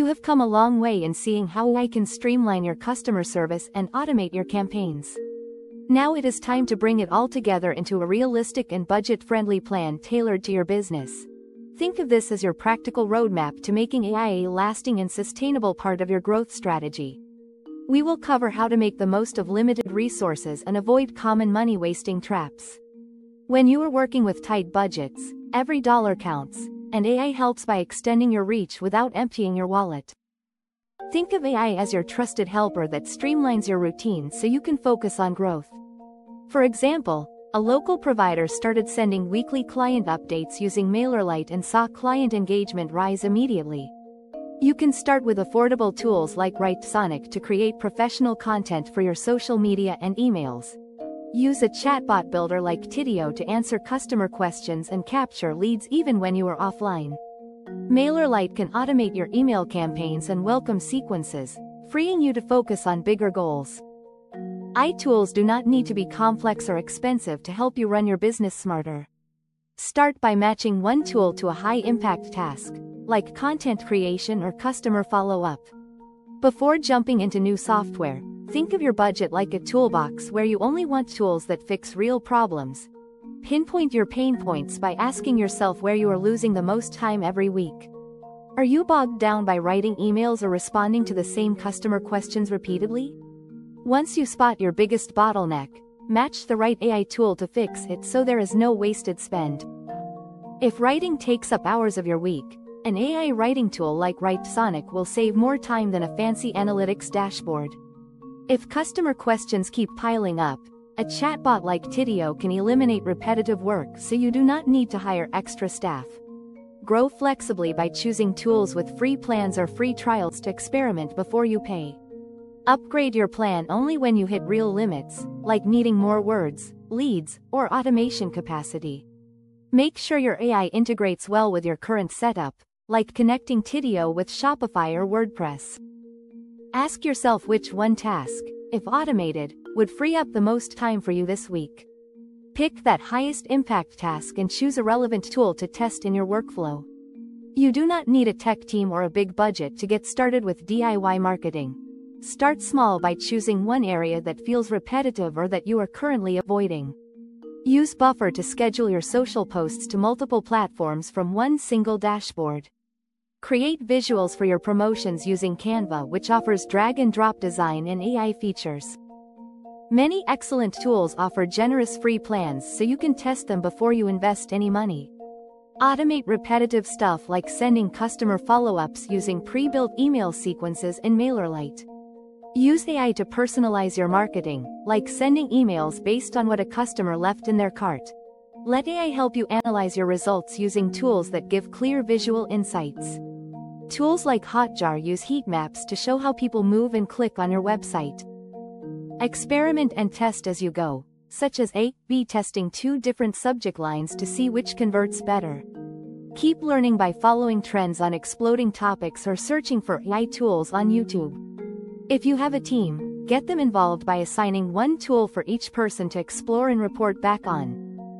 have come a long way in seeing how AI can streamline your customer service and automate your campaigns. Now it is time to bring it all together into a realistic and budget-friendly plan tailored to your business. Think of this as your practical roadmap to making AI a lasting and sustainable part of your growth strategy. We will cover how to make the most of limited resources and avoid common money-wasting traps. When you are working with tight budgets, every dollar counts, and AI helps by extending your reach without emptying your wallet. Think of AI as your trusted helper that streamlines your routine so you can focus on growth. For example, a local provider started sending weekly client updates using MailerLite and saw client engagement rise immediately. You can start with affordable tools like Writesonic to create professional content for your social media and emails. Use a chatbot builder like Tidio to answer customer questions and capture leads even when you are offline. MailerLite can automate your email campaigns and welcome sequences, freeing you to focus on bigger goals. AI tools do not need to be complex or expensive to help you run your business smarter. Start by matching one tool to a high-impact task, like content creation or customer follow-up. Before jumping into new software, think of your budget like a toolbox where you only want tools that fix real problems. Pinpoint your pain points by asking yourself where you are losing the most time every week. Are you bogged down by writing emails or responding to the same customer questions repeatedly? Once you spot your biggest bottleneck, match the right AI tool to fix it so there is no wasted spend. If writing takes up hours of your week, an AI writing tool like Writesonic will save more time than a fancy analytics dashboard. If customer questions keep piling up, a chatbot like Tidio can eliminate repetitive work so you do not need to hire extra staff. Grow flexibly by choosing tools with free plans or free trials to experiment before you pay. Upgrade your plan only when you hit real limits, like needing more words, leads, or automation capacity. Make sure your AI integrates well with your current setup, like connecting Tidio with Shopify or WordPress. Ask yourself which one task, if automated, would free up the most time for you this week. Pick that highest impact task and choose a relevant tool to test in your workflow. You do not need a tech team or a big budget to get started with DIY marketing. Start small by choosing one area that feels repetitive or that you are currently avoiding. Use Buffer to schedule your social posts to multiple platforms from one single dashboard. Create visuals for your promotions using Canva, which offers drag-and-drop design and AI features. Many excellent tools offer generous free plans so you can test them before you invest any money. Automate repetitive stuff like sending customer follow-ups using pre-built email sequences in MailerLite. Use AI to personalize your marketing, like sending emails based on what a customer left in their cart. Let AI help you analyze your results using tools that give clear visual insights. Tools like Hotjar use heat maps to show how people move and click on your website. Experiment and test as you go, such as A/B testing 2 different subject lines to see which converts better. Keep learning by following trends on exploding topics or searching for AI tools on YouTube. If you have a team, get them involved by assigning one tool for each person to explore and report back on.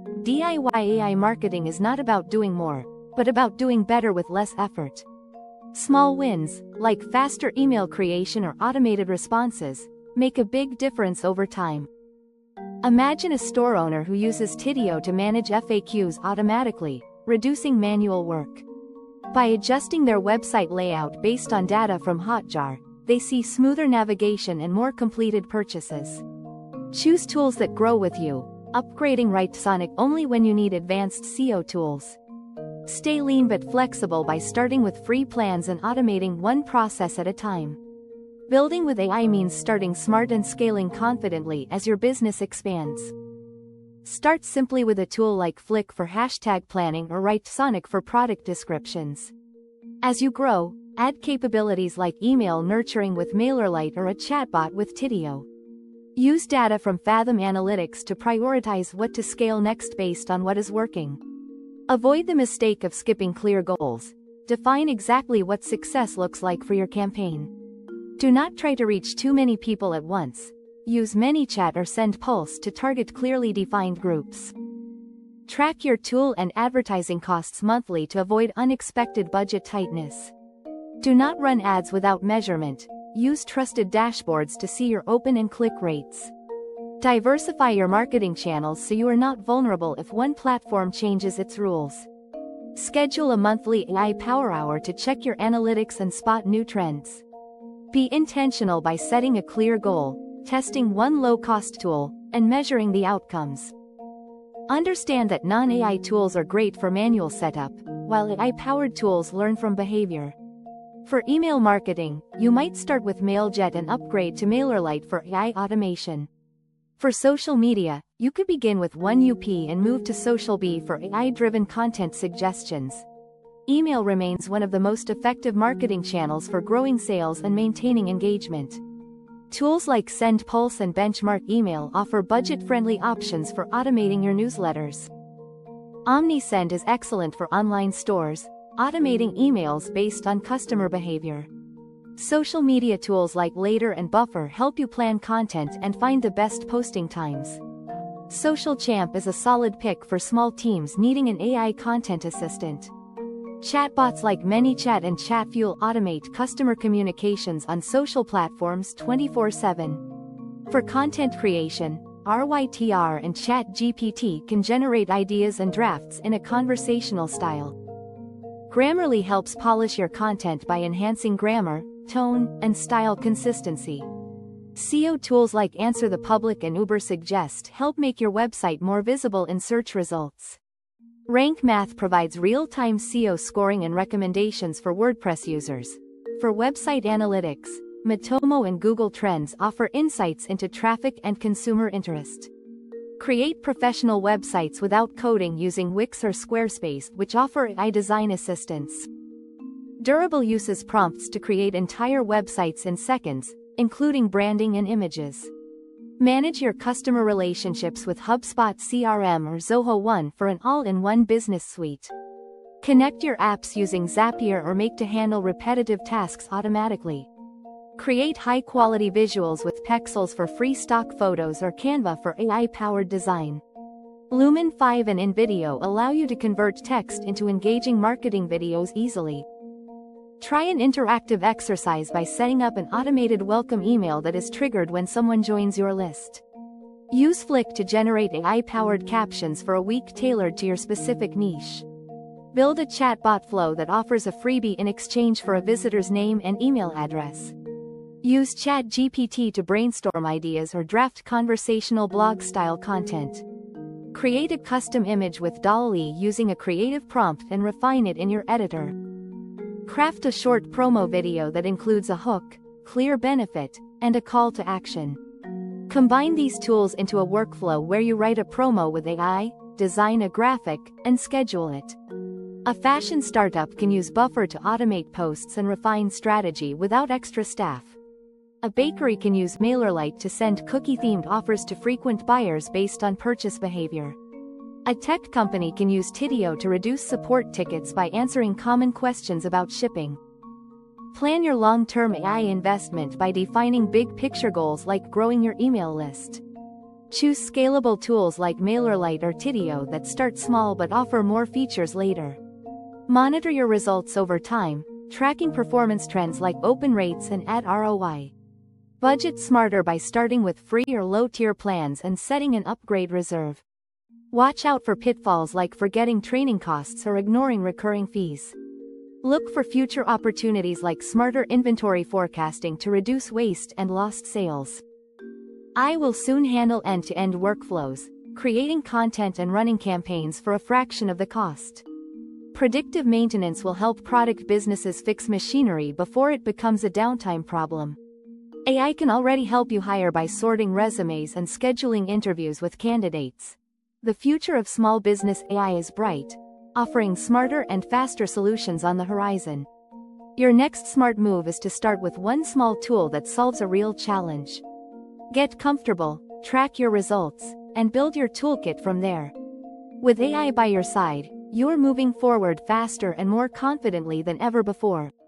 DIY AI marketing is not about doing more, but about doing better with less effort. Small wins, like faster email creation or automated responses, make a big difference over time. Imagine a store owner who uses Tidio to manage FAQs automatically, reducing manual work. By adjusting their website layout based on data from Hotjar, they see smoother navigation and more completed purchases. Choose tools that grow with you, upgrading Writesonic only when you need advanced SEO tools. Stay lean but flexible by starting with free plans and automating one process at a time. Building with AI means starting smart and scaling confidently as your business expands. Start simply with a tool like Flick for hashtag planning or Writesonic for product descriptions. As you grow, add capabilities like email nurturing with MailerLite or a chatbot with Tidio. Use data from Fathom Analytics to prioritize what to scale next based on what is working. Avoid the mistake of skipping clear goals. Define exactly what success looks like for your campaign. Do not try to reach too many people at once. Use ManyChat or SendPulse to target clearly defined groups. Track your tool and advertising costs monthly to avoid unexpected budget tightness. Do not run ads without measurement. Use trusted dashboards to see your open and click rates. Diversify your marketing channels so you are not vulnerable if one platform changes its rules. Schedule a monthly AI Power Hour to check your analytics and spot new trends. Be intentional by setting a clear goal, testing one low-cost tool, and measuring the outcomes. Understand that non-AI tools are great for manual setup, while AI-powered tools learn from behavior. For email marketing, you might start with Mailjet and upgrade to MailerLite for AI automation. For social media, you could begin with OneUp and move to SocialBee for AI-driven content suggestions. Email remains one of the most effective marketing channels for growing sales and maintaining engagement. Tools like SendPulse and Benchmark Email offer budget-friendly options for automating your newsletters. OmniSend is excellent for online stores, automating emails based on customer behavior. Social media tools like Later and Buffer help you plan content and find the best posting times. SocialChamp is a solid pick for small teams needing an AI content assistant. Chatbots like ManyChat and Chatfuel automate customer communications on social platforms 24/7. For content creation, RYTR and ChatGPT can generate ideas and drafts in a conversational style. Grammarly helps polish your content by enhancing grammar, tone, and style consistency. SEO tools like Answer the Public and Ubersuggest help make your website more visible in search results. Rank Math provides real-time SEO scoring and recommendations for WordPress users. For website analytics, Matomo and Google Trends offer insights into traffic and consumer interest. Create professional websites without coding using Wix or Squarespace, which offer AI design assistance. Durable uses prompts to create entire websites in seconds, including branding and images. Manage your customer relationships with HubSpot CRM or Zoho One for an all-in-one business suite. Connect your apps using Zapier or Make to handle repetitive tasks automatically. Create high-quality visuals with Pexels for free stock photos or Canva for AI-powered design. Lumen 5 and InVideo allow you to convert text into engaging marketing videos easily. Try an interactive exercise by setting up an automated welcome email that is triggered when someone joins your list. Use Flick to generate AI-powered captions for a week tailored to your specific niche. Build a chatbot flow that offers a freebie in exchange for a visitor's name and email address. Use ChatGPT to brainstorm ideas or draft conversational blog-style content. Create a custom image with DALL-E using a creative prompt and refine it in your editor. Craft a short promo video that includes a hook, clear benefit, and a call to action. Combine these tools into a workflow where you write a promo with AI, design a graphic, and schedule it. A fashion startup can use Buffer to automate posts and refine strategy without extra staff. A bakery can use MailerLite to send cookie-themed offers to frequent buyers based on purchase behavior. A tech company can use Tidio to reduce support tickets by answering common questions about shipping. Plan your long-term AI investment by defining big-picture goals like growing your email list. Choose scalable tools like MailerLite or Tidio that start small but offer more features later. Monitor your results over time, tracking performance trends like open rates and ad ROI. Budget smarter by starting with free or low-tier plans and setting an upgrade reserve. Watch out for pitfalls like forgetting training costs or ignoring recurring fees. Look for future opportunities like smarter inventory forecasting to reduce waste and lost sales. AI will soon handle end-to-end workflows, creating content and running campaigns for a fraction of the cost. Predictive maintenance will help product businesses fix machinery before it becomes a downtime problem. AI can already help you hire by sorting resumes and scheduling interviews with candidates. The future of small business AI is bright, offering smarter and faster solutions on the horizon. Your next smart move is to start with one small tool that solves a real challenge. Get comfortable, track your results, and build your toolkit from there. With AI by your side, you're moving forward faster and more confidently than ever before.